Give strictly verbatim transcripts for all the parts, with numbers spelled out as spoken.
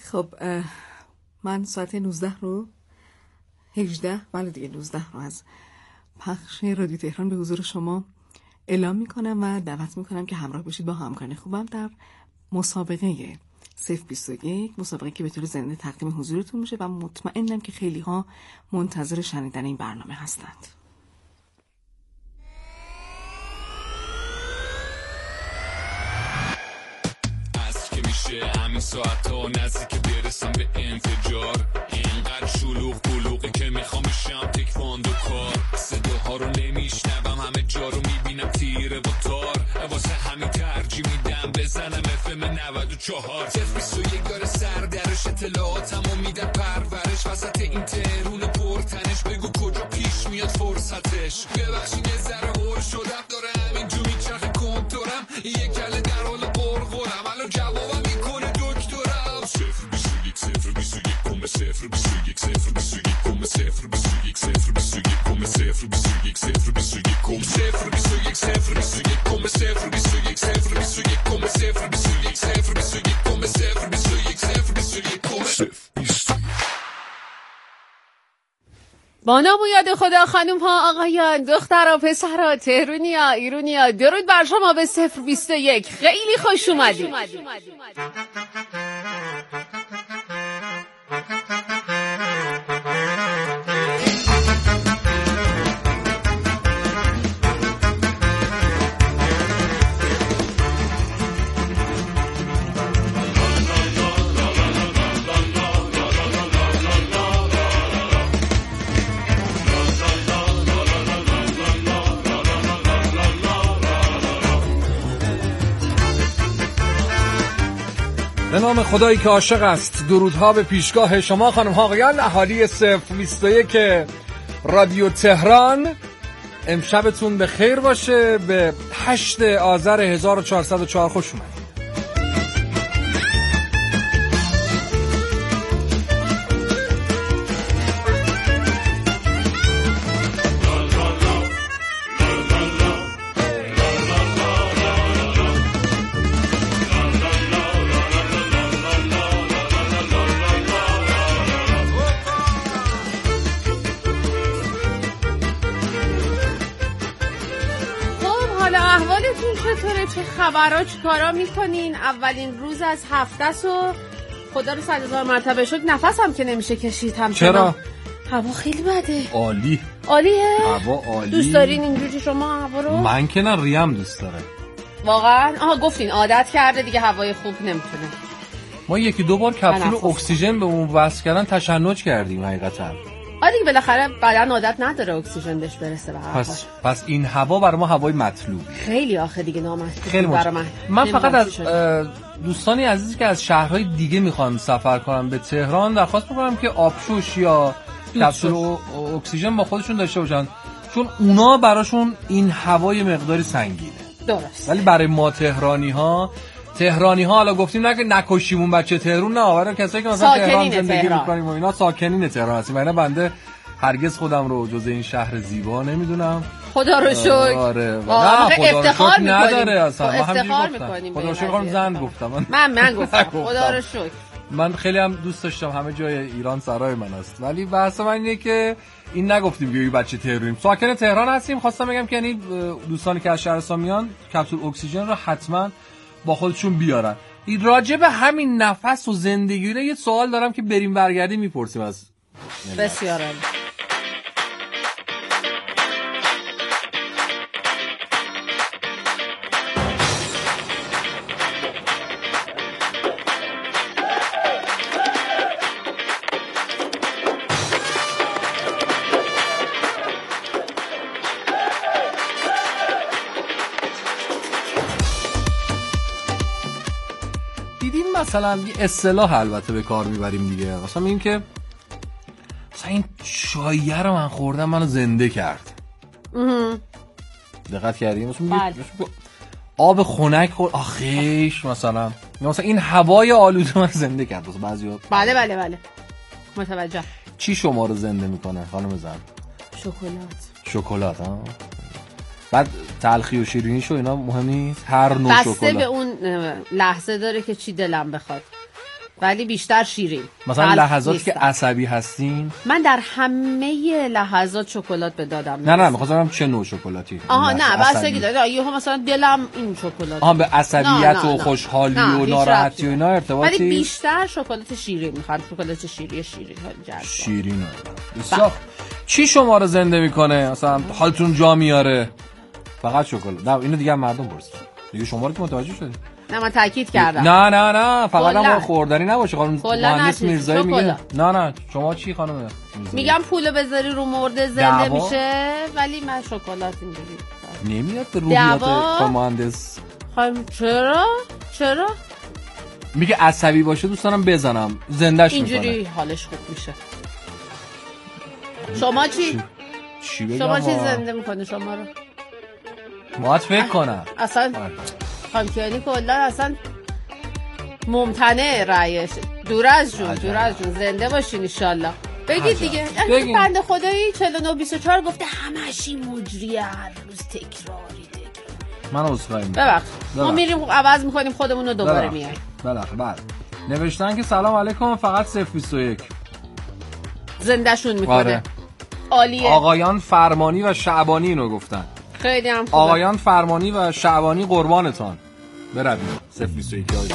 خب من ساعت نوزده رو هجده بله دیگه نوزده رو از پخش رادیو تهران به حضور شما اعلام میکنم و دعوت میکنم که همراه باشید با همکاران خوبم در مسابقه صفر بیست و یک، مسابقه که به طور زنده تقدیم حضورتون میشه و مطمئنم که خیلی ها منتظر شنیدن این برنامه هستند. از که میشه همین ساعت ها نزدیک برسم به انفجار، اینقدر شلوغ بلوغی که میخوام بشم تکواندو کار، صداها رو نمیشنوم همه جا رو میبینم تیره با تار، واسه همین ترجیح میدم بزنم اف ام نود و چهار. صفر بیست و یک داره سردرش، اطلاعاتمو میده پرورش، وسط این ترون پرتنش بگو کجا پیش میاد فرصتش. ببخشین یه ذره هول شدم، داره همینجور میچرخه کنتورم، یه کله در حال قرقرم، الان جوابم میکنه دکترم. صفر بیست و یک صفر بیست و یک کم صفر بیست و یک صفر بیست و یک کم صفر بیست و یک صفر بیست و یک کم صفر بیست و یک صفر بیست و یک کم صفر بیست و یک صفر بیست و یک کم صفر بیست و یک صفر بیست و یک کم صفر بیست و یک صفر بیست و یک کم صفر بیست و یک صفر بیست و یک کم صفر بیست و یک. با نام و یاد خدا خانم ها آقایان دخترها پسرها تهرونیا ایرونیا درود بر شما به صفر بیست و یک. خیلی خوش اومدید. به نام خدایی که عاشق است، درودها به پیشگاه شما خانم ها آقایان اهالی صفر بیست و یک رادیو تهران. امشبتون به خیر باشه. به هشت آذر هزار و چهارصد و چهار خوش اومدید. چه خبرها چیکارا میکنین؟ اولین روز از هفته سو خدا رو صد هزار مرتبه شد نفسم که نمیشه کشید. هم چرا؟ هوا خیلی بده. عالی. عالیه؟ هوا عالی. دوست دارین اینجوری شما هوا رو؟ من که نه، ریم دوست داره واقعا. آها گفتین عادت کرده دیگه هوای خوب نمیتونه. ما یکی دو بار کپسول اکسیژن به اون وصل کردن تشنج کردیم حقیقتا. آره دیگه بالاخره بدن عادت نداره اکسیژن بهش برسه به هر حال. پس پس این هوا برای ما هوای مطلوب. خیلی آخه دیگه نامطلوب خیلی برای من. من فقط از دوستانی عزیزی که از شهرهای دیگه میخوان سفر کنن به تهران درخواست میکنم که آبشوش یا کپسول اکسیژن با خودشون داشته باشن، چون اونا براشون این هوای مقداری سنگینه. درست. ولی برای ما تهرانی ها تهرانی ها حالا گفتیم نه که نکشیمون بچه تهران، نه برای کسایی که مثلا تهران زندگی میکنیم و اینا ساکنین تهران هستیم. من بنده هرگز خودم رو جز این شهر زیبا نمیدونم. خدا رو شکر. آره. نه خدا رو شکر نداره اصلا. ما افتخار میکنیم. خدا رو شکر خانم زن گفتم. من من گفتم خدا رو شکر. من خیلی هم دوست داشتم، همه جای ایران سرای من است، ولی بحث من اینه که این نگفتیم که بچه تهرانیم، ساکن تهران هستیم. خواستم بگم که یعنی دوستانی که از شهرستان میان کپسول اکسیژن رو حتما با خودشون بیارن. این راجع به همین نفس و زندگی رو یه سوال دارم که بریم برگردیم میپرسیم از بسیار عالی. مثلا یه اصطلاح البته به کار میبریم دیگه، مثلا میگیم که مثلا این چایه رو من خوردم منو زنده کرد. دقت کردیم؟ مثلا آب خنک خورد آخیش مثلا، مثلا این هوای آلوده من زنده کرد مثلا بعضیا. بله بله بله متوجه. چی شما رو زنده میکنه خانم زن؟ شکلات. شکلات ها. بعد تلخی و شیرینیش و اینا مهم نیست، هر نوع شکلات بسته به اون لحظه داره که چی دلم بخواد. ولی بیشتر شیرین. مثلا لحظاتی که عصبی هستین؟ من در همه لحظات شکلات بدادم. نه نه می‌خواستم چه نوع شکلاتی؟ آها نه بستگی داره. یهو مثلا دلم این شکلات. آها به عصبیت و خوشحالی و ناراحتی و اینا ارتباطی. ولی بیشتر شکلات شیرین می‌خوام. شکلات شیرین شیرین جذاب. شیرین. بسیار. چی شما رو زنده می‌کنه؟ مثلا حالتون جا میاره؟ فقط شکلات. نه اینو دیگه مردم پرسیدن. دیگه شما رو که متوجه شدید. نه من تاکید کردم. نه نه نه فقط هم خوردنی نباشه. خانم مهندس میرزایی میگه نه نه شما چی خانم میرزایی؟ میگم پولو بذاری رو مرده زنده میشه ولی من شکلات اینجوری نمیاد به روحیات خانم مهندس. خانم چرا؟ چرا؟ میگه عصبی باشه دوست دارم بزنم زندهش میکنه. اینجوری حالش خوب میشه. شما چی؟ چی بگم؟ شما چی زنده میکنه شما رو؟ باید فکر کنم. اصلا خانم کیانی کلا اصلا ممتنع رأیش. دور از جون دور از جون زنده باشین ان شاء الله. بگید دیگه. این بنده خدایی چهل و نه بیست و چهار گفته همشی مجری هر روز تکراری تکرار. من عذرخواهی میکنم. ببخشید. ما میریم عوض میکنیم خودمون رو دوباره میایم. ببخشید. بعد نوشتن که سلام علیکم فقط صفر بیست و یک. زندهشون میکنه. عالیه. آقایان فرمانی و شعبانی اینو گفتن. خیلی هم خوبه. آقایان فرمانی و شعبانی قربانتان. بروید صفر بیست و یک های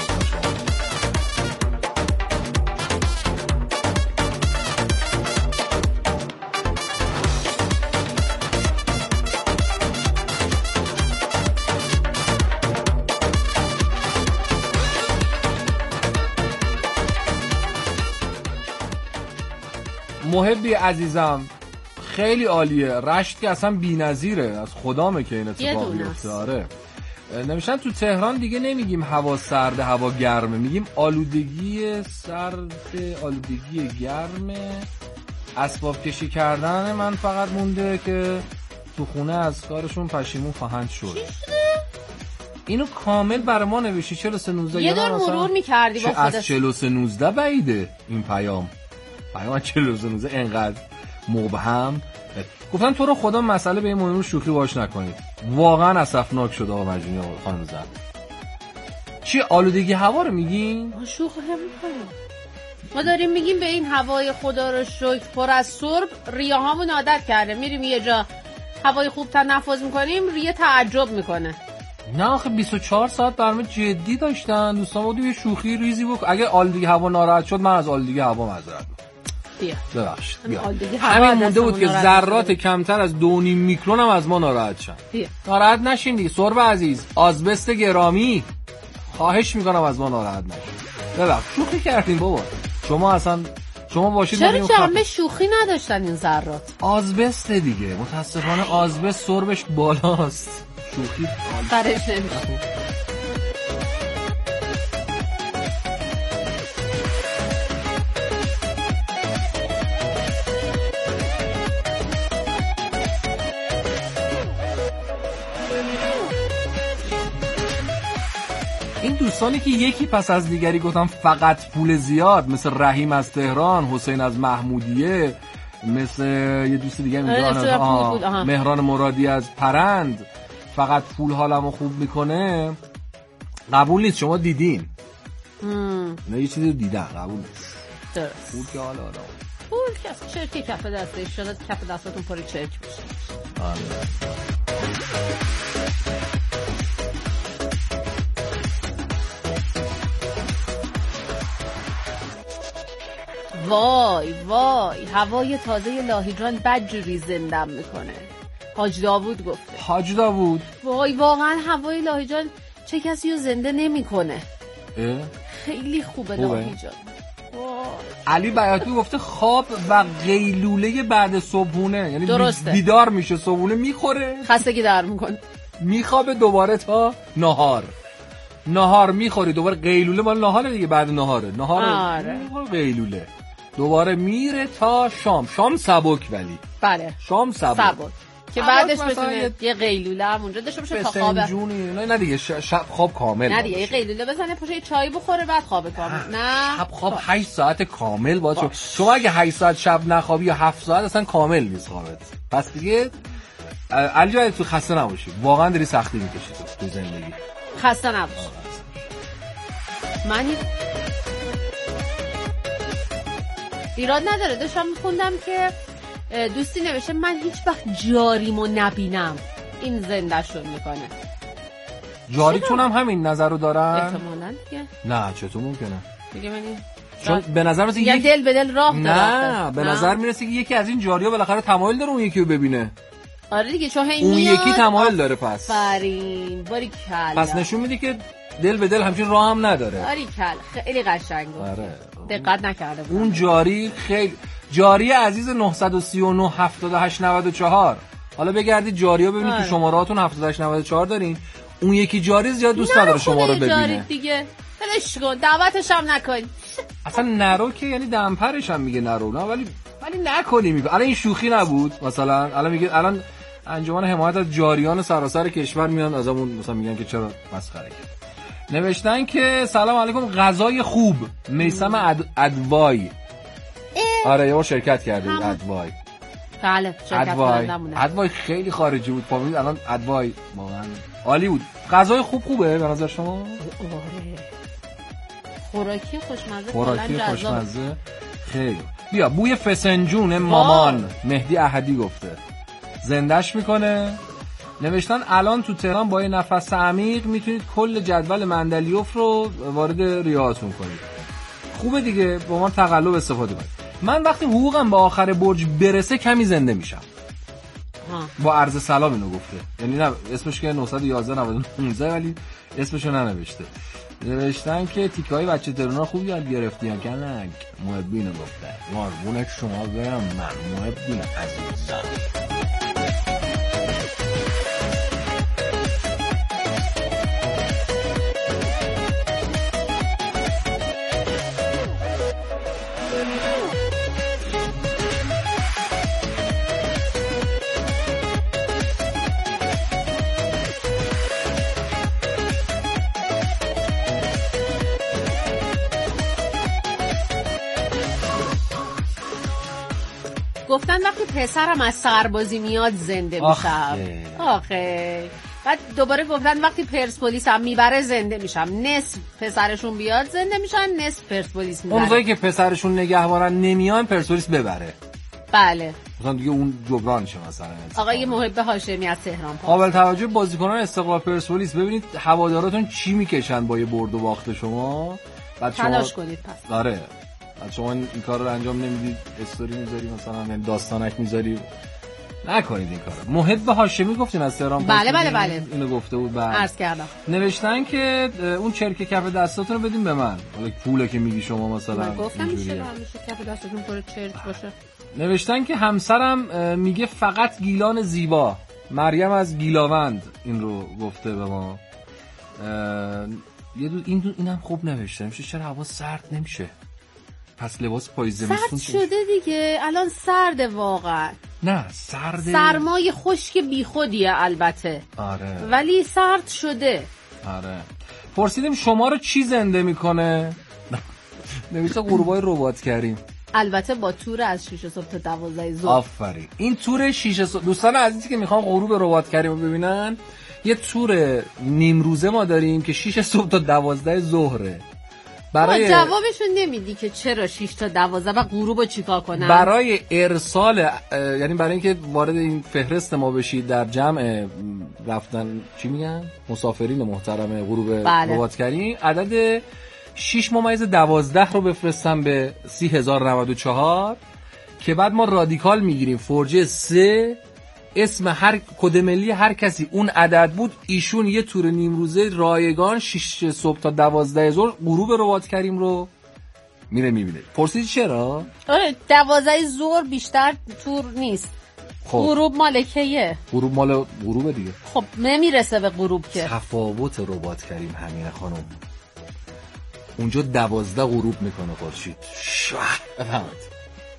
محبی عزیزم خیلی عالیه. رشت که اصلا بی‌نظیره. از خدامه که این اتفاق بیفته. آره نمیشن تو تهران دیگه نمیگیم هوا سرده هوا گرمه، میگیم آلودگی سرد آلودگی گرمه. اسباب کشی کردن من فقط مونده که تو خونه از کارشون پشیمون خواهند شد. اینو کامل برای ما نوشی چهل و سه نوزده. یه دور مرور میکردی با خودت. از چهل و سه نوزده بعیده این پیام. پیام چهل و سه نوزده انقدر مبهم. گفتن تو رو خدا مسئله به این مهم شوخی باش نکنید. واقعا اسفناک شد آقا مجنی آقا خانم زن. چی آلودگی هوا رو میگین؟ ما شوخی میکنیم. ما داریم میگیم به این هوای خدا رو شکر پر از سرب ریاهامون عادت کرده. میریم یه جا هوای خوب تنفس میکنیم ریه تعجب میکنه. نه آخه بیست و چهار ساعت برنامه جدی داشتن دوستان. بود یه شوخی ریزی بکن. اگه آلودگی هوا ناراحت شد من از آلودگی هوا معذرت ببخشید. همین مونده بود که ذرات کمتر از دو و نیم میکرون هم از ما ناراحت شن. ناراحت نشین دیگه سرب عزیز. آزبست گرامی خواهش میکنم از ما ناراحت نشین. ببخشید شوخی کردیم بابا. شما اصلا شما باشید چرا جمع شوخی نداشتن این ذرات؟ آزبست دیگه متاسفانه آزبست سربش بالاست. شوخی برش نمیشه. این دوستانی که یکی پس از دیگری گفتم فقط پول زیاد، مثل رحیم از تهران، حسین از محمودیه، مثل یه دوست دیگه اینجا مهران مرادی از پرند، فقط پول حالمو خوب میکنه، قبول نیست. شما دیدین نه یه چیزی رو دیدن قبول نیست. درست پول که حالا حالا پول که از چرکی کف دسته شده کف دستاتون پاری چرک بشه. وای وای هوای تازه لاهیجان بدجوری زندم میکنه. حاج داوود گفته. حاج داوود وای واقعا هوای لاهیجان چه کسی رو زنده نمیکنه. خیلی خوبه لاهیجان. علی بیاتی گفته خواب و قیلوله بعد صبحونه، یعنی درسته. بیدار میشه صبحونه میخوره خستگی در میکنه میخوابه دوباره تا نهار نهار میخوری دوباره قیلوله مال نهاره دیگه بعد نهاره نهار آره. قیلوله دوباره میره تا شام شام سبک ولی بله شام سبک سبک که بعدش بتونه یه قیلوله هم اونجا داشته باشه تا خواب نه نه دیگه شب خواب کامل نه دیگه یه قیلوله بزنه پوشه چای بخوره بعد خواب کامل نه شب خواب هشت ساعت کامل باشه. شما اگه هشت ساعت شب نخوابی یا هفت ساعت اصلا کامل نیست خوابت. پس دیگه علی جان تو خسته نباشی، واقعا داری سختی میکشی تو زندگی. خسته نباشی. من ایراد نداره. داشتم میخوندم که دوستی نوشته من هیچ وقت جاریمو نبینم. این زنده شد میکنه. جاریتون هم همین نظر رو دارن؟ احتمالاً دیگه. نه چطور ممکنه؟ دیگه من این چون به نظر میاد یک دل به دل راه داره. نه به نظر میرسه که یکی از این جاریا بالاخره تمایل داره اون یکی رو ببینه. آره دیگه چون اون یکی تمایل داره پس. آفرین باریکلا. پس نشون میده که دل به دل همچین راه هم نداره. باریکلا خیلی قشنگ بود. آره. دقت نکرده بودم. اون جاری خیلی جاری عزیز نه سه نه هفت هشت نه چهار. حالا بگردید جاریا ببینید آره. تو شمارهاتون هفت هشت نه چهار دارین. اون یکی جاری زیاد دوست نداره شما رو ببینه. جاری دیگه. ولش کن دعوتش هم نکن. اصلا نرو که یعنی دمپرش هم میگه نرو نه ولی ولی نکنی میگه. الان این شوخی نبود مثلا الان میگه الان انجمن حمایت از جاریان سراسر کشور میان ازمون مثلا میگن که چرا مسخره کرد. نوشتن که سلام علیکم غذای خوب میثم اد... ادوای. آره یه شرکت کرده ادوای. بله شرکت کنندمونه. ادوای خیلی خارجی بود فهمید الان ادوای واقعا عالی بود. غذای خوب خوبه به نظر شما؟ آره. خوراکی خوشمزه خوراکی خوشمزه خیلی. بیا بوی فسنجون مامان مهدی احدی گفته زندش میکنه. نوشتن الان تو تهران با یه نفس عمیق میتونید کل جدول مندلیوف رو وارد ریاضتون کنید. خوبه دیگه با ما تقلب استفاده کنید. من وقتی حقوقم به آخر برج برسه کمی زنده میشم. ها. با عرض سلام اینو گفته. یعنی نه اسمش که نه یک یک نه پانزده ولی اسمشو ننوشته. نوشتن که تیکای بچه ترونا خوب یاد گرفتین کنک محبینو گفته ماربونک شما برم من محبین عزیزم. گفتن وقتی پسرم از سربازی میاد زنده میشم. آخه بعد دوباره گفتن وقتی پرسپولیس هم میبره زنده میشم. نصف پسرشون بیاد زنده میشن نصف پرسپولیس میبره. اونجایی که پسرشون نگهبانن نمیان پرسپولیس ببره. بله مثلا دیگه اون جبران شه مثلا. آقای محب هاشمی از تهران پاس. قابل توجه بازیکنان استقلال پرسپولیس ببینید هواداراتون چی میکشن با یه برد و باخت شما. بعد شما تلاش کنید پس. آره. بعد شما این کار رو انجام نمیدید استوری میذاری مثلا یعنی داستانک میذاری نکنید این کارو. محب هاشمی گفتین از تهران. بله بله بله اینو گفته بود. بعد عرض کردم نوشتن که اون چرک کف دستاتون رو بدین به من. حالا پوله که میگی شما مثلا من گفتم میشه همیشه کف دستتون پر چرک باشه. نوشتن که همسرم میگه فقط گیلان زیبا. مریم از گیلاوند این رو گفته به ما. یه دو این دو اینم خوب نوشته. میشه چرا هوا سرد نمیشه؟ پس لباس پای زمستون سرد شده دیگه الان سرده واقعا. نه سرده سرمای خشک بیخودیه البته. آره ولی سرد شده. آره. پرسیدیم شما رو چی زنده میکنه؟ نوشته غروبای ربات کردیم. البته با تور از شیش صبح تا دوازده ظهر. آفرین. این تور شیش صبح دوستان عزیزی که میخوان غروب ربات کردیم ببینن یه تور نیم روزه ما داریم که شیش صبح تا دوازده ظهره. برای جوابشون نمیدی که چرا شش تا دوازده و غروبو چیکار کنن؟ برای ارسال یعنی برای اینکه وارد این فهرست ما بشید در جمع رفتن چی میگن مسافرین محترم غروب بله. رباطکری عدد شش ممیز دوازده رو بفرستم به سی هزار و نود و چهار که بعد ما رادیکال میگیریم فرجه سه اسم هر کد ملی هر کسی اون عدد بود ایشون یه تور نیم روزه رایگان شش صبح تا دوازده ظهر غروب رباط کریم رو میره میبینه. پرسید چرا؟ آره دوازده ظهر بیشتر تور نیست. خب. غروب مالکیه. غروب مال غروب دیگه. خب نمیرسه به غروب که. تفاوت رباط کریم همینه خانم. اونجا دوازده غروب میکنه خورشید. شواه بفهمید.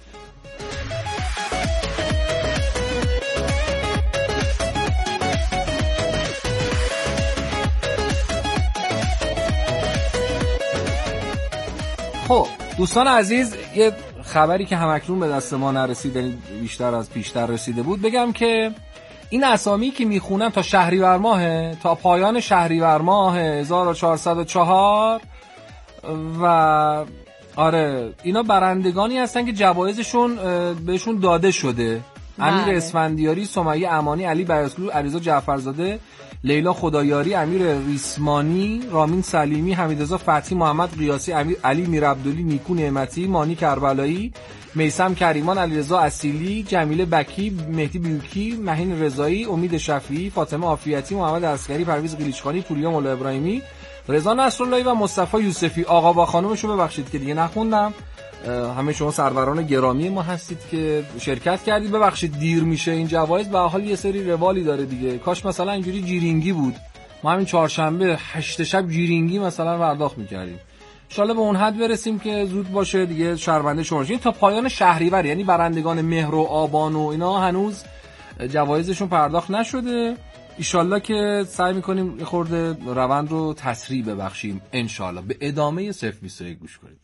خب دوستان عزیز یه خبری که همکنون به دست ما نرسید یعنی بیشتر از پیشتر رسیده بود بگم که این اسامی که میخونم تا شهریور ماه تا پایان شهریور ماه هزار و چهارصد و چهار و آره اینا برندگانی هستن که جوایزشون بهشون داده شده. امیر اسفندیاری، سمیه امانی، علی بیاسلو، علیرضا جعفرزاده، لیلا خدایاری، امیر ریسمانی، رامین سلیمی، حمیدرضا فتحی، محمد قیاسی، امیر علی میرعبدلی، نیکو نعمتی، مانی کربلایی، میثم کریمان، علیرضا اصیلی، جمیله بکی، مهدی بیوکی، مهین رضایی، امید شفیعی، فاطمه عافیتی، محمد عسکری، پرویز قلیچخانی، پوریا مولا ابراهیمی، رضا نصراللهی و مصطفی یوسفی. آقا با خانومشو ببخشید که دیگه نخوندم. همه شما سروران گرامی ما هستید که شرکت کردید. ببخشید دیر میشه این جوایز، به حال یه سری روالی داره دیگه. کاش مثلا اینجوری جیرینگی بود، ما همین چهارشنبه هشت شب جیرینگی مثلا پرداخت می‌کردیم. ان شاءالله به اون حد برسیم که زود باشه دیگه. شهرونده شورشین تا پایان شهریور، یعنی برندگان مهر و آبان و اینا هنوز جوایزشون پرداخت نشده. ان شاءالله که سعی می‌کنیم یه خورده روند رو تسریع ببخشیم ان شاءالله. به ادامه صفر بیست و یک گوش کنید.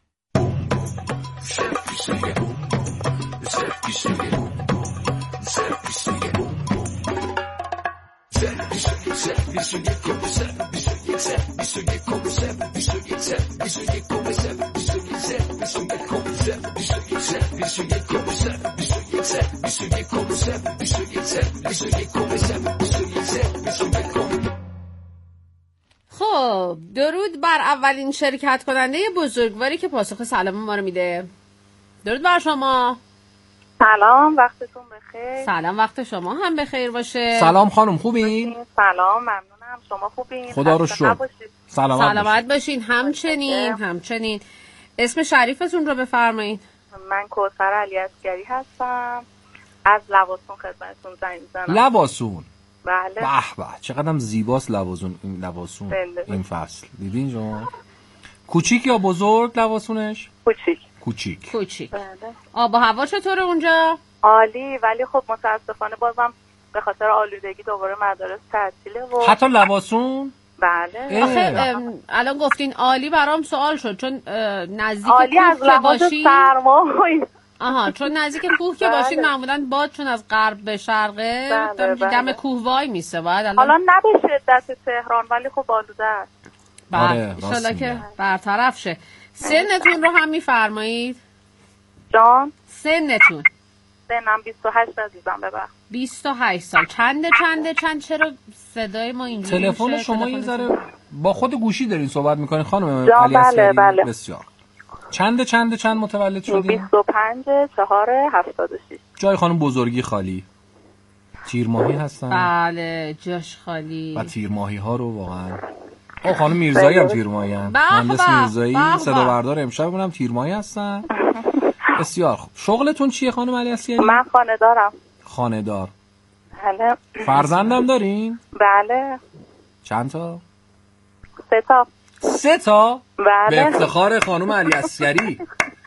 خب درود بر اولین شرکت کننده بزرگواری که پاسخ سلام ما رو میده. درود بر شما. سلام، وقتتون بخیر. سلام، وقت شما هم بخیر باشه. سلام خانم، خوبین؟ سلام، ممنونم. شما خوبین؟ خدا رو شکر. سلامت, سلامت باشین. همچنین همچنین. اسم شریفتون رو بفرمایید. من کوثر علی عسکری هستم، از لواسون خدمتتون زنگ میزنم. لواسون؟ بله. به به چقدرم زیباست لواسون. این لواسون این فصل دیدین شما؟ کوچیک یا بزرگ لواسونش؟ کوچیک. کوچیک. کوچیک. بله. آب و هوا چطوره اونجا؟ عالی، ولی خب متاسفانه بازم به خاطر آلودگی دوباره مدارس تعطیله و حتی لواسون؟ بله. آخه الان گفتین عالی، برام سوال شد چون نزدیک کوه که باشین سرما. آها، چون نزدیک کوه که باشین معمولا باد چون از غرب به شرقه بله بله. دم کوه وای میسه. باید الان حالا نه به شدت تهران ولی خب آلوده است. بله ان شاءالله که برطرف شه. سنتون رو هم میفرمایید؟ جان سنتون؟ سنم بیست و هشت عزیزم. ببخشید بیست و هشت سال. چنده چنده چند؟ چرا صدای ما اینجوری میشه؟ تلفن شما یه ذره با خود گوشی دارین صحبت میکنین خانم علی عسکری؟ بله بله. بسیار. چنده چنده چند متولد شدین؟ بیست و پنج چهار هفتاد و شش. جای خانم بزرگی خالی. تیر ماهی هستن؟ بله جاش خالی. و تیر ماهی ها رو واقعا. آه خانم میرزایی هم تیر ماهی هم. مهندس میرزایی صدا بردار امشب بونم تیر ماهی هستن. بسیار خوب. شغلتون چیه خانم علی عسکری؟ من خانه دارم. خانه دار. بله. فرزندم دارین؟ بله. چند تا؟ سه تا. سه تا؟ بله. به افتخار خانم علی عسکری.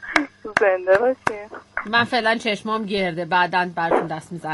زنده باشین. من فعلا چشمام گرده، بعداً براتون دست میزن.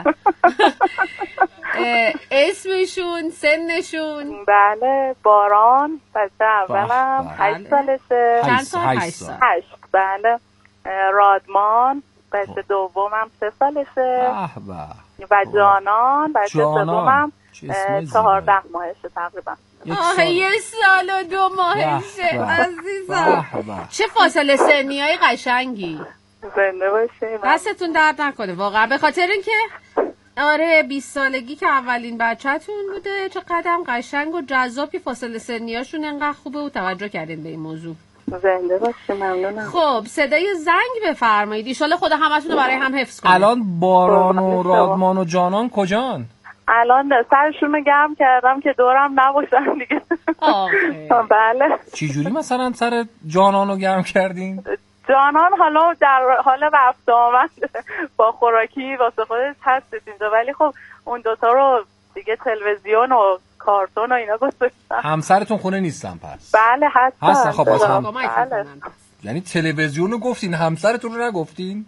اسمشون، سنشون؟ بله باران، بچه اولم هشت سالشه. چند سال؟ هشت سال. هشت بله. رادمان بچه دومم سه سالشه. و جانان بچه سومم چهارده ماهشه تقریبا. آه یه سال و دو ماهشه عزیزم. چه فاصله سنی های قشنگی. زنده باشه. دستتون درد نکنه واقعا، به خاطر اینکه آره بیست سالگی که اولین بچه‌تون بوده. چه قدم قشنگ و جذابی فاصله سنیاشون انقدر خوبه و توجه کردین به این موضوع. زنده باشه ممنونم. خب صدای زنگ بفرمایید، ان شاءالله خدا همتون رو برای هم حفظ کنه. الان باران و رادمان و جانان کجان؟ الان سرشون رو گرم کردم که دورم نباشن دیگه. بله. چی جوری مثلا سر جانان رو گرم کردین؟ جانان حالا در حال رفت آمد با خوراکی واسه خودش هست اینجا، ولی خب اون دوتا رو دیگه تلویزیون و کارتون و اینا گذاشتن. همسرتون خونه نیستن پس؟ بله هستن. هستن خب باز هم. بله. یعنی تلویزیون رو گفتین همسرتون رو نگفتین؟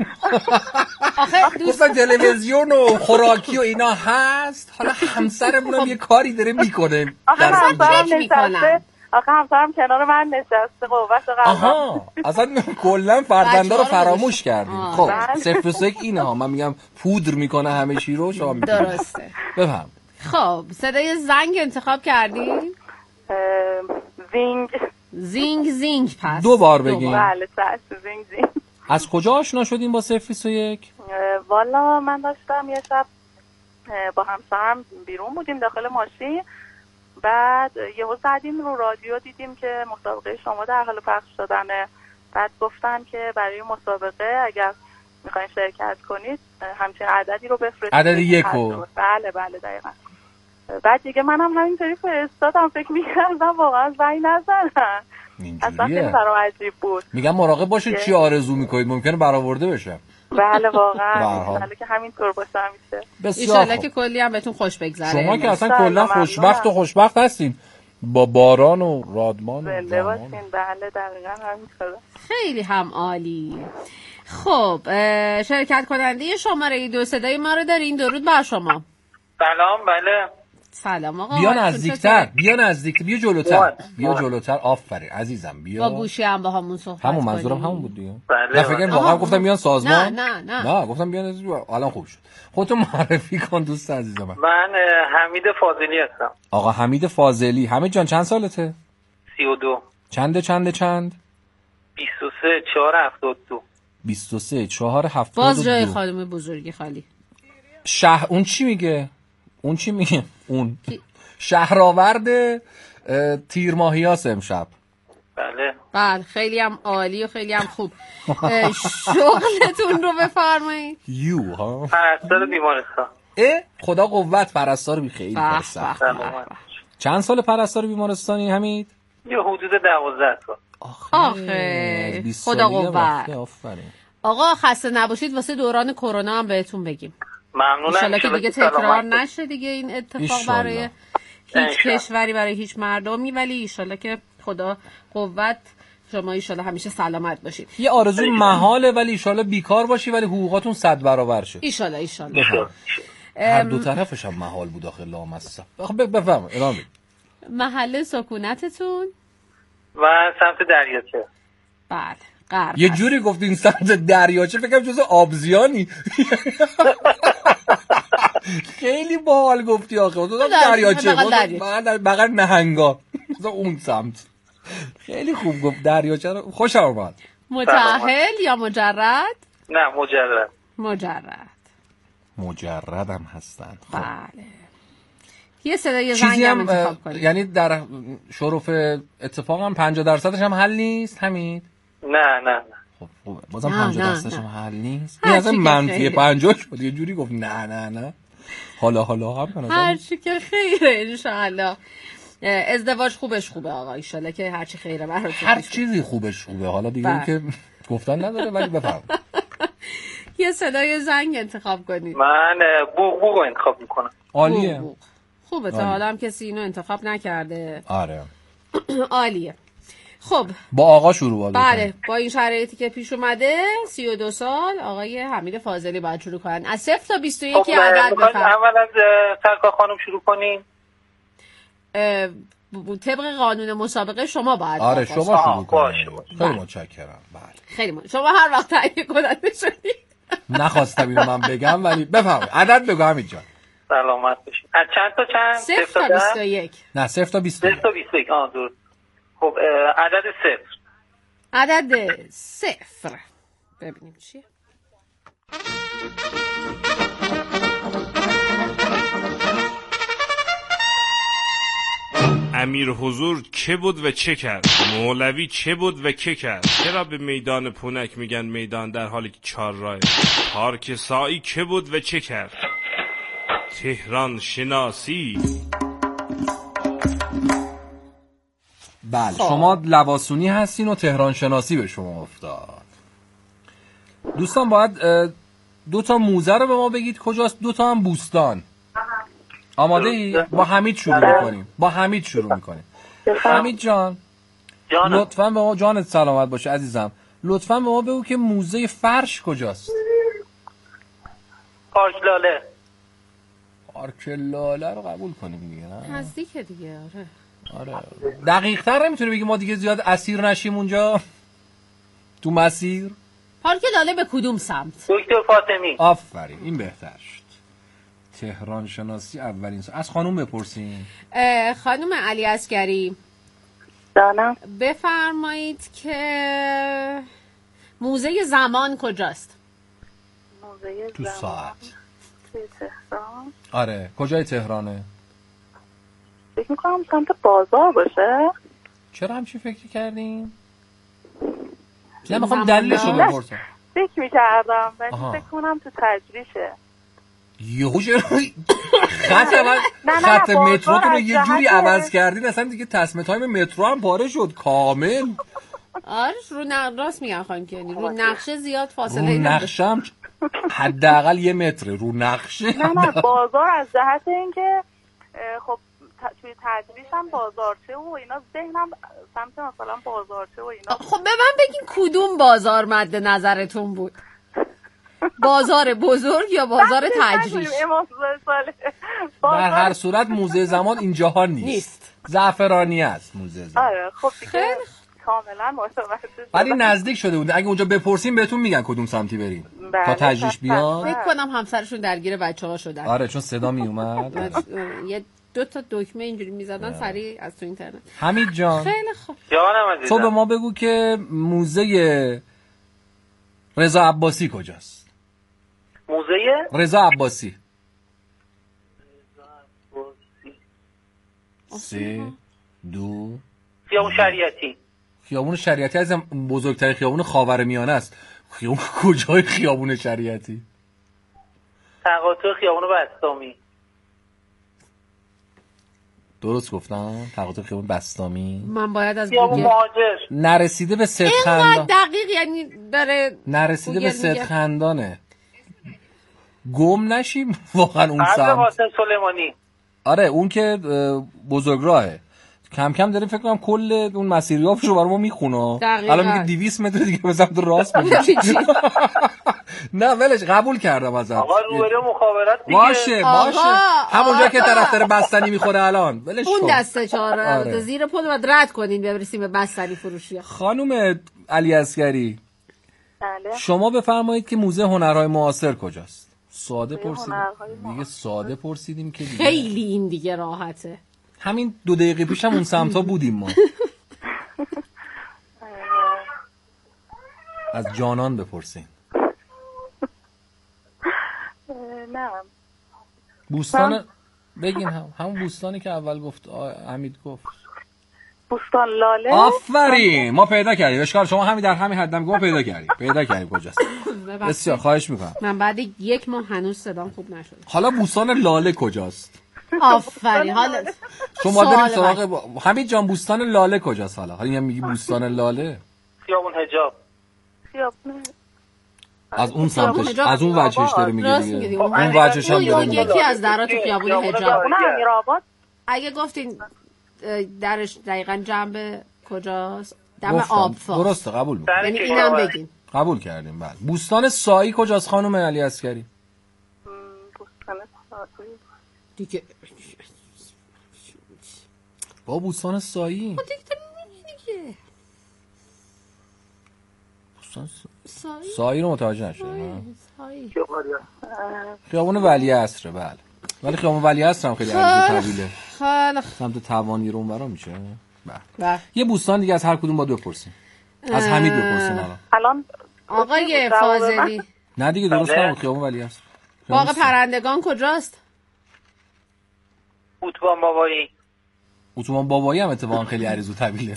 آخه گفتن تلویزیون و خوراکی و اینا هست، حالا همسرمون هم یه کاری داره میکنه. آخه همسرم نشسته، آخه همسرم کنار من نشسته قوت قلبم. آها اصلا کلا فرزندا رو فراموش کردیم. خب صفر و سک اینه ها، من میگم پودر میکنه همه چی رو شما میگید. درسته. بفهم. خب صدای زنگ انتخاب کردین؟ زینگ. زینگ زینگ پس دو بار بگیم. بله چشم. زینگ زینگ. از کجا آشنا شدیم با صفر بیست و یک؟ والا من داشتم یه شب با همسرم بیرون بودیم داخل ماشین، بعد یهو زدیم رو رادیو دیدیم که مسابقه شما در حال پخش شدنه. بعد گفتن که برای مسابقه اگر میخواین شرکت کنید همچین عددی رو بفرستید. عدد یکو. بله بله دقیقاً. بعد دیگه منم همینطوری فرستادم، فکر می‌کردم واقعا زنگ نزنن. اصلا خیلی برام عجیب بود. میگم مراقب باشید چی آرزو میکنید، ممکنه برآورده بشه. بله واقعا ان که همینطور باشه همیشه. ان شاءالله که کلی هم بهتون خوش بگذره. شما که اصلا کلا خوشبخت و خوشبخت هستین با باران و رادمان و زنده باشین. بله دقیقاً همینطوره. خیلی هم عالی. خب شرکت کننده شماره دو صدای ما رو دارین. درود بر شما. سلام. بله سلام آقا. بیا نزدیکتر، بیا نزدیکتر، بیا جلوتر، بیا جلوتر. آفرین عزیزم بیا. با گوشی هم با همون صحبت کنیم. همون منظورم همون بود دیگه. بله. فکر واقعا گفتم بیان سازمان. نه نه نه. نه گفتم بیان. الان خوب شد. خودتون معرفی کن دوست عزیزم. من من حمید فاضلی هستم. آقا حمید فاضلی. حمید جان چند سالته؟ سی و دو. چنده چنده چند؟ بیست و سه چهار هفتاد و دو. بیست و سه چهار هفتاد و دو. باز جای خانم بزرگی خالی. شه اون چی میگه؟ اون چی میگه؟ اون شهرآورد تیر ماهیاس امشب. بله بله خیلی هم عالی و خیلی هم خوب. شغلتون رو بفرمایید. یو ها پرستار بیمارستان. اه خدا قوت. پرستار بی خیلی سخت. چند سال پرستار بیمارستانی حمید؟ یه حدود دوازده سال. آخه خدا قوت. آفرین. آقا خسته نباشید واسه دوران کرونا هم بهتون بگیم. ممنونم. انشالله که دیگه تکرار نشه دیگه این اتفاق برای هیچ کشوری، برای هیچ مردمی، ولی انشالله که خدا قوت. شما انشالله همیشه سلامت باشید. یه آرزوی محاله ولی انشالله بیکار باشی ولی حقوقاتون صد برابر شه. انشالله انشالله. هر دو طرفش هم محال بود آخه لامصب. بفهم ادامه. محل سکونتتون؟ و سمت دریاچه. بله غرب. یه جوری گفتین سمت دریاچه فکرم جزء آبزیانی. خیلی باحال گفتی آخه. تو دریاچه بغل بغل نهنگا اون سمت. خیلی خوب گفت دریاچه رو. خوشم اومد. متأهل یا مجرد؟ نه مجرد. مجرد. مجردم هستن. خب. بله. یه صدای زنگ هم انتخاب کنید. یعنی در شرف اتفاق هم پنجاه درصدش هم حل نیست حمید؟ نه نه نه. خب خوبه. بازم پنجاه درصدش هم حل نیست. این اصلا منفی پنجاه شد. یه جوری گفت نه نه نه. حالا حالا هم کنه. هر چی که خیره انشاءالله. ازدواج خوبش خوبه آقا انشاءالله که هر چی خیره براتون. هر چیزی خوبش خوبه. حالا دیگه این که گفتن نداره ولی بفرمایید. یه صدای زنگ انتخاب کنید. من بوق بوق انتخاب میکنم. عالیه. خوبه تا حالا هم کسی اینو انتخاب نکرده. آره. عالیه. خب با آقا شروع باید. بله با این شرایطی که پیش اومده سی و دو سال آقای حمید فاضلی باید شروع کنن. از صفر تا بیست و یک عدد بفرمایید. اول از سرکار خانم شروع کنیم. طبق قانون مسابقه شما باید. آره شما شروع کنید. خیلی متشکرم. بله. خیلی متشکرم. شما هر وقت تهیه کننده شدید. نخواستم اینو من بگم ولی بفرمایید. عدد بگو حمید جان. سلامت باشید. از چند تا چند؟ صفر تا بیست و یک. نه صفر تا بیست و یک. صفر تا بیست و یک. آه درست. خب عدد صفر. عدد صفر. ببینیم چیه. امیر حضور چه بود و چه کرد؟ مولوی چه بود و چه کرد؟ چرا به میدان پونک میگن میدان در حالی که چهار راه؟ پارک سایی چه بود و چه کرد؟ تهران شناسی. بله شما لواسونی هستین و تهران شناسی به شما افتاد. دوستان باید دو تا موزه رو به ما بگید کجاست، دو تا هم بوستان. آماده ای؟ با حمید شروع میکنیم. با حمید شروع میکنیم. حمید جان لطفاً به ما، جانت سلامت باشه عزیزم، لطفاً به ما بگو که موزه فرش کجاست؟ پارک لاله. پارک لاله رو قبول کنیم دیگه نه؟ نزدیکه دیگه. آره آره دقیق تر نمیتونی بگی ما دیگه زیاد اسیر نشیم اونجا تو مسیر؟ پارک لاله به کدوم سمت؟ دکتر فاطمی. آفرین این بهتر شد. تهران شناسی اولین سال. از خانوم بپرسین. خانوم علی عسگری جانم. بفرمایید که موزه زمان کجاست؟ موزه تو زمان ساعت توی تهران. آره کجای تهرانه؟ فکر میکنم سمت بازار باشه. چرا همچین فکری کردین؟ نه میخوام دلیلش رو بپرسم. فکر میکردم ولی آها. فکر کنم تو تجریشه. یهو چرا خط عوض خط مترو رو یه جوری عوض کردین اصلا دیگه تصمیم تایم مترو هم پاره شد کامل. آره رو نق... راست میگن خانم کنی رو نقشه زیاد فاصله رو نقشه هم حداقل یه متره رو نقشه. نه نه بازار از جهت اینکه خب توی تدریس هم بازارچه و اینا ذهنم سمت مثلا بازارچه و اینا. خب به من بگین کدوم بازار مد نظرتون بود؟ بازار بزرگ یا بازار تجریش؟ در هر صورت موزه زمان اینجاها نیست, نیست. زعفرانی است موزه زمان. آره خب دیگه کاملا متوجه شدم. ولی نزدیک شده بود. اگه اونجا بپرسیم بهتون میگن کدوم سمتی بریم تا تجریش بیاد. فکر کنم همسرشون درگیر بچه‌ها شدن. آره چون صدا می اومد. یه دو تا دکمه اینجوری میزدن سریع از تو اینترنت. حمید جان خیلی خوب. جانم عزیزم. تو به ما بگو که موزه رضا عباسی کجاست؟ موزه رضا عباسی. سه دو خیابون شریعتی. خیابون شریعتی از بزرگترین خیابون خاورمیانه است. خیابون کجای خیابون شریعتی؟ تقاطع خیابون بسطامی. درست گفتم؟ تقاطع خیابون بستامی. من باید از خیابون مهاجر. نرسیده به صدخندان. اینقدر دقیق یعنی داره نرسیده به صدخندانه. گم نشیم واقعا اون سمت. قاسم سلیمانی. آره اون که بزرگراهه. کم کم داریم فکر کنم کل اون مسیریافشو برای ما میخونه. الان میگه دویست متر دیگه به سمت راست میره. نه ولش قبول کردم ازت. آقا روبرو مخابرات دیگه. باشه باشه. همونجا که طرف داره بستنی میخوره الان. ولش کن. اون دسته چهار آره. زیر پل رو رد کنین برسیم به بستنی فروشی. خانم علی عسگری. بله. شما بفرمایید که موزه هنرهای معاصر کجاست؟ ساده پرسیدیم. دیگه ساده پرسیدیم که دیگه. خیلی این دیگه راحته. همین دو دقیقه پیش هم اون سمتا بودیم ما. از جانان بپرسین. نه بوستان بگین هم همون بوستانی که اول گفت حمید گفت. بوستان لاله. آفرین ما پیدا کردیم. اشکال شما همین در همین حدم گفت پیدا کردیم. پیدا کردیم کجاست. بسیار خواهش میکنم. من بعد یک ماه هنوز صدام خوب نشده. حالا بوستان لاله کجاست؟ آفرین. حالا شما داریم سراغ حمید جان بوستان لاله کجاست حالا؟ حالا میگی بوستان لاله؟ خیابون حجاب. خیابون از اون سمتش از اون وجهش داره میگه دیگه. اون وجهش هم داره میگه. یکی از درات تو خیابون حجاب. اون امیرآباد. اگه گفتین درش دقیقاً جنب کجاست؟ دم آبفاز. درسته قبول می‌کنم. یعنی اینم بگین. قبول کردیم بله. بوستان سایی کجاست خانم علی عسگری؟ بوستان سایی دیگه با بوستان سایی خب دیگه بوستان سایی سایی رو متوجه نشدم. سایی خیابون ولیعصر بله. ولی خیابون ولیعصر هم خیلی عرض طویله. خیلی سمت توانی رو اونورا میشه. بله. یه بوستان دیگه از هر کدوم باید بپرسیم. از حمید بپرسیم الان. الان آقای فاضلی. نه دیگه درست نبود خیابون ولیعصر. باغ پرندگان کجاست؟ اتوبان بابایی. اتوبان بابایی هم اتفاقا خیلی عریض و طویله.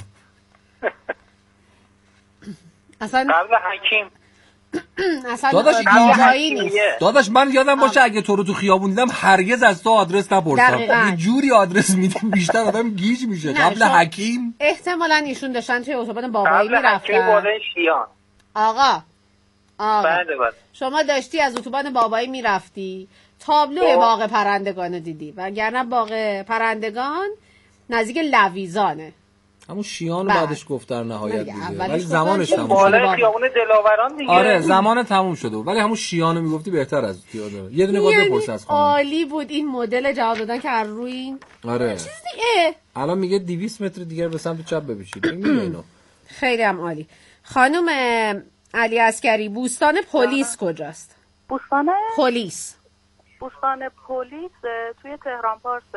اصلا قبل حکیم. اصلا داداش جایی نیست. داداش من یادم باشه اگه تو رو تو خیابون دیدم هرگز از تو آدرس نپرسم. یه جوری آدرس میدم بیشتر آدم گیج میشه. قبل حکیم احتمالاً ایشون داشتن توی اتوبان بابایی میرفتن. قبل حکیم بالای شیان. آقا آقا بله بله. شما داشتی از اتوبان بابایی میرفتی تابلو باغ پرندگان دیدی وگرنه باغ پرندگان نزدیک لویزانه. همون شیان رو بعدش گفت در نهایت دیگه ولی زمانش تموم شد. بالای خیابون دلاوران دیگه. آره زمان تموم شده ولی همون شیان رو میگفتی بهتر از یاد یه دونه باید بپرس از خانم. عالی بود این مدل جواب دادن که از روی این آره چیز دیگه. الان میگه دویست متر دیگه به سمت چپ بپیچید. میگه اینو خیلی هم عالی. خانم علی عسگری بوستان پلیس کجاست؟ بوستان پلیس بوستان پلیس توی تهران پارس.